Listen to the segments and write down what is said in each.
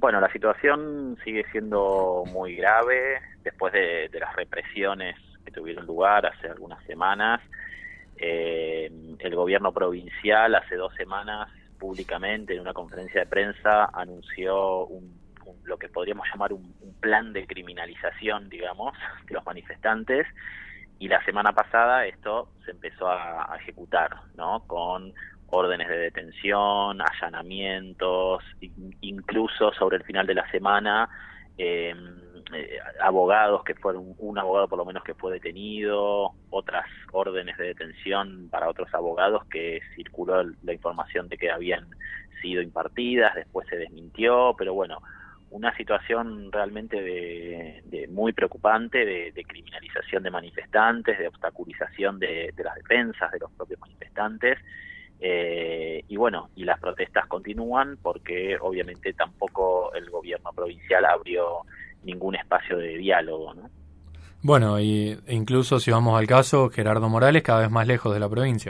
Bueno, la situación sigue siendo muy grave después de las represiones que tuvieron lugar hace algunas semanas. El gobierno provincial hace 2 semanas públicamente en una conferencia de prensa anunció lo que podríamos llamar un plan de criminalización, digamos, de los manifestantes, y la semana pasada esto se empezó a ejecutar, ¿no? Con órdenes de detención, allanamientos, incluso sobre el final de la semana, abogados que fueron, un abogado por lo menos que fue detenido, otras órdenes de detención para otros abogados que circuló la información de que habían sido impartidas, después se desmintió, pero bueno, una situación realmente de muy preocupante, de criminalización de manifestantes, de obstaculización de las defensas de los propios manifestantes. Y bueno, y las protestas continúan porque obviamente tampoco el gobierno provincial abrió ningún espacio de diálogo, ¿no? Bueno, e incluso si vamos al caso, Gerardo Morales cada vez más lejos de la provincia.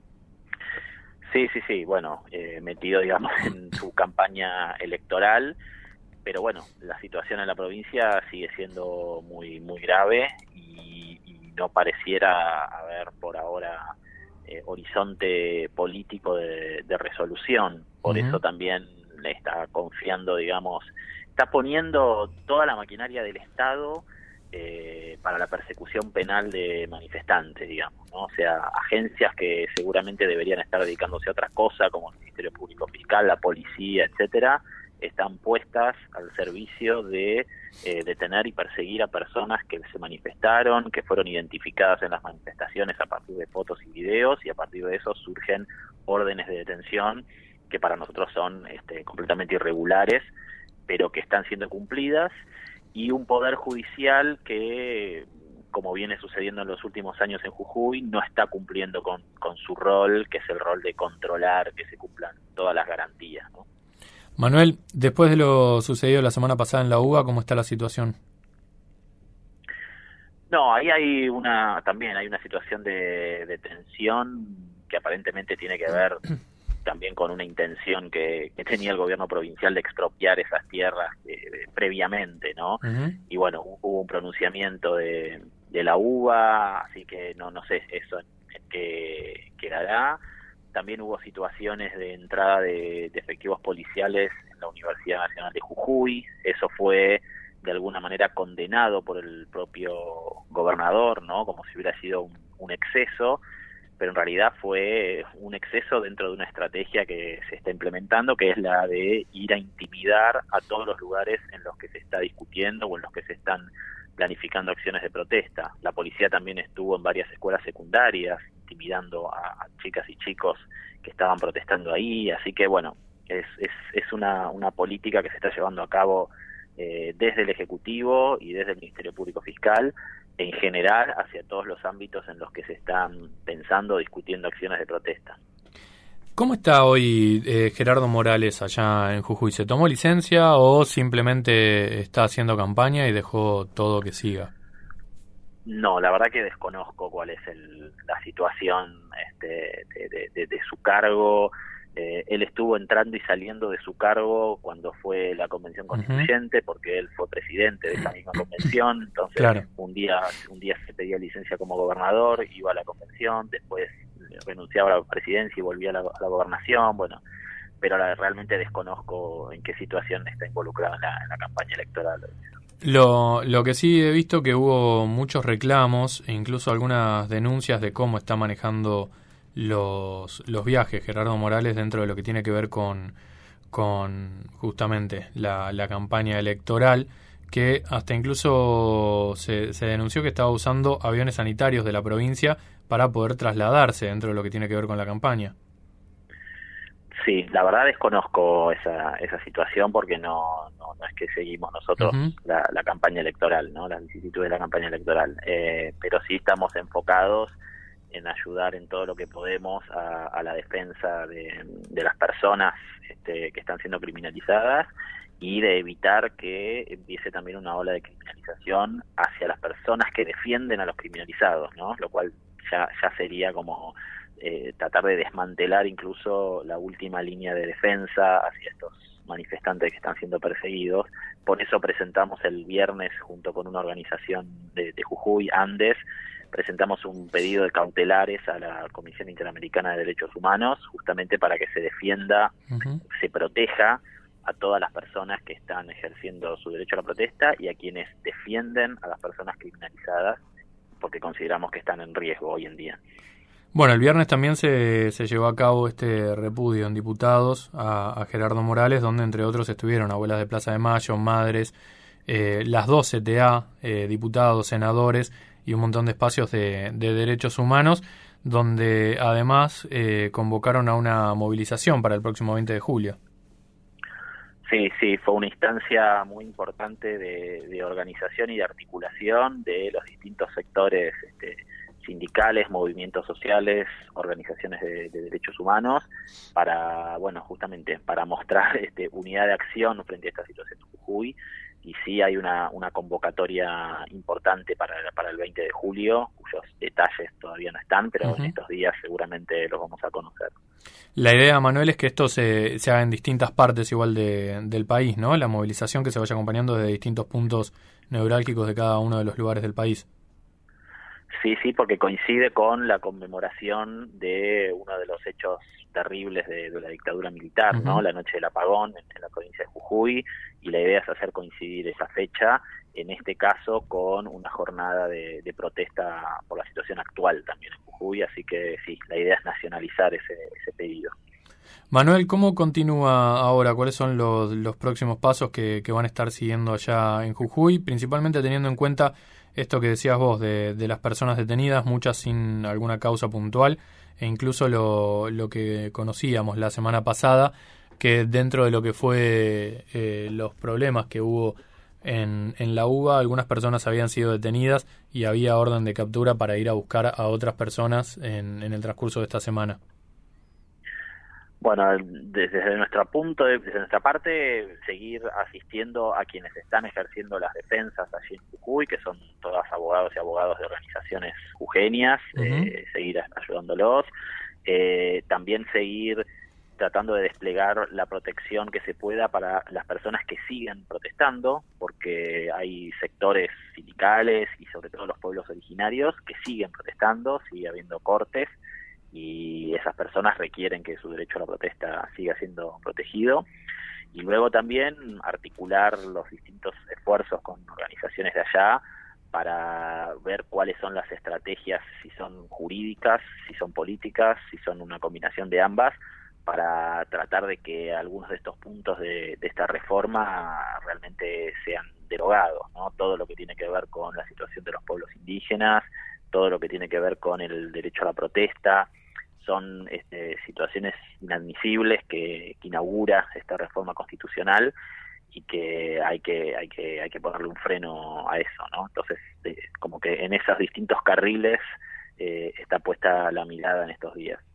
Sí, bueno, metido, digamos, en su campaña electoral, pero bueno, la situación en la provincia sigue siendo muy grave y no pareciera haber por ahora horizonte político de resolución. Por eso también le está confiando, digamos, está poniendo toda la maquinaria del Estado para la persecución penal de manifestantes, digamos, ¿no? O sea, agencias que seguramente deberían estar dedicándose a otra cosa, como el Ministerio Público Fiscal, la policía, etcétera, están puestas al servicio de detener y perseguir a personas que se manifestaron, que fueron identificadas en las manifestaciones a partir de fotos y videos, y a partir de eso surgen órdenes de detención que para nosotros son completamente irregulares, pero que están siendo cumplidas, y un poder judicial que, como viene sucediendo en los últimos años en Jujuy, no está cumpliendo con su rol, que es el rol de controlar que se cumplan todas las garantías, ¿no? Manuel, después de lo sucedido la semana pasada en la UBA, ¿cómo está la situación? No, ahí hay también hay una situación de tensión que aparentemente tiene que ver también con una intención que tenía el gobierno provincial de expropiar esas tierras previamente, ¿no? Y bueno, hubo un pronunciamiento de la UBA, así que no sé eso en qué quedará. También hubo situaciones de entrada de efectivos policiales en la Universidad Nacional de Jujuy. Eso fue de alguna manera condenado por el propio gobernador, ¿no? Como si hubiera sido un exceso, pero en realidad fue un exceso dentro de una estrategia que se está implementando, que es la de ir a intimidar a todos los lugares en los que se está discutiendo o en los que se están planificando acciones de protesta. La policía también estuvo en varias escuelas secundarias intimidando a chicas y chicos que estaban protestando ahí, así que bueno, es una política que se está llevando a cabo desde el Ejecutivo y desde el Ministerio Público Fiscal, en general hacia todos los ámbitos en los que se están pensando, discutiendo acciones de protesta. ¿Cómo está hoy Gerardo Morales allá en Jujuy? ¿Se tomó licencia o simplemente está haciendo campaña y dejó todo que siga? No, la verdad que desconozco cuál es la situación de su cargo. Él estuvo entrando y saliendo de su cargo cuando fue la convención constituyente, porque él fue presidente de esa misma convención. Entonces, claro, un día se pedía licencia como gobernador, iba a la convención, después renunciaba a la presidencia y volvía a la gobernación. Bueno, pero realmente desconozco en qué situación está involucrado en la campaña electoral. Lo que sí he visto que hubo muchos reclamos e incluso algunas denuncias de cómo está manejando los viajes Gerardo Morales dentro de lo que tiene que ver con justamente la campaña electoral, que hasta incluso se denunció que estaba usando aviones sanitarios de la provincia para poder trasladarse dentro de lo que tiene que ver con la campaña. Sí, la verdad desconozco esa situación porque no es que seguimos nosotros la campaña electoral, ¿no? Las vicisitudes de la campaña electoral, pero sí estamos enfocados en ayudar en todo lo que podemos a la defensa de las personas que están siendo criminalizadas y de evitar que empiece también una ola de criminalización hacia las personas que defienden a los criminalizados, ¿no? Lo cual ya sería como tratar de desmantelar incluso la última línea de defensa hacia estos manifestantes que están siendo perseguidos. Por eso presentamos el viernes, junto con una organización de Jujuy, Andes, presentamos un pedido de cautelares a la Comisión Interamericana de Derechos Humanos, justamente para que se defienda, se proteja a todas las personas que están ejerciendo su derecho a la protesta y a quienes defienden a las personas criminalizadas, porque consideramos que están en riesgo hoy en día. Bueno, el viernes también se llevó a cabo este repudio en diputados a Gerardo Morales, donde entre otros estuvieron abuelas de Plaza de Mayo, madres, las 2 CTA, diputados, senadores y un montón de espacios de derechos humanos, donde además convocaron a una movilización para el próximo 20 de julio. Sí, fue una instancia muy importante de organización y de articulación de los distintos sectores sindicales, movimientos sociales, organizaciones de derechos humanos, para, bueno, justamente para mostrar unidad de acción frente a esta situación en Jujuy. Y sí hay una convocatoria importante para el 20 de julio, cuyos detalles todavía no están, pero en estos días seguramente los vamos a conocer. La idea, Manuel, es que esto se haga en distintas partes igual del país, ¿no? La movilización que se vaya acompañando desde distintos puntos neurálgicos de cada uno de los lugares del país. Sí, porque coincide con la conmemoración de uno de los hechos terribles de la dictadura militar, ¿no? La noche del apagón en la provincia de Jujuy, y la idea es hacer coincidir esa fecha, en este caso con una jornada de protesta por la situación actual también en Jujuy, así que sí, la idea es nacionalizar ese pedido. Manuel, ¿cómo continúa ahora? ¿Cuáles son los próximos pasos que van a estar siguiendo allá en Jujuy? Principalmente teniendo en cuenta esto que decías vos de las personas detenidas, muchas sin alguna causa puntual, e incluso lo que conocíamos la semana pasada, que dentro de lo que fue los problemas que hubo en la UBA, algunas personas habían sido detenidas y había orden de captura para ir a buscar a otras personas en el transcurso de esta semana. Bueno, desde nuestra parte, seguir asistiendo a quienes están ejerciendo las defensas allí en Jujuy, que son todas abogados y abogadas de organizaciones jujeñas, seguir ayudándolos, también seguir tratando de desplegar la protección que se pueda para las personas que siguen protestando, porque hay sectores sindicales y sobre todo los pueblos originarios que siguen protestando, sigue habiendo cortes, y esas personas requieren que su derecho a la protesta siga siendo protegido. Y luego también articular los distintos esfuerzos con organizaciones de allá para ver cuáles son las estrategias, si son jurídicas, si son políticas, si son una combinación de ambas, para tratar de que algunos de estos puntos de esta reforma realmente sean derogados, ¿no? Todo lo que tiene que ver con la situación de los pueblos indígenas, todo lo que tiene que ver con el derecho a la protesta, son situaciones inadmisibles que inaugura esta reforma constitucional y que hay que ponerle un freno a eso, ¿no? Entonces, como que en esos distintos carriles está puesta la mirada en estos días.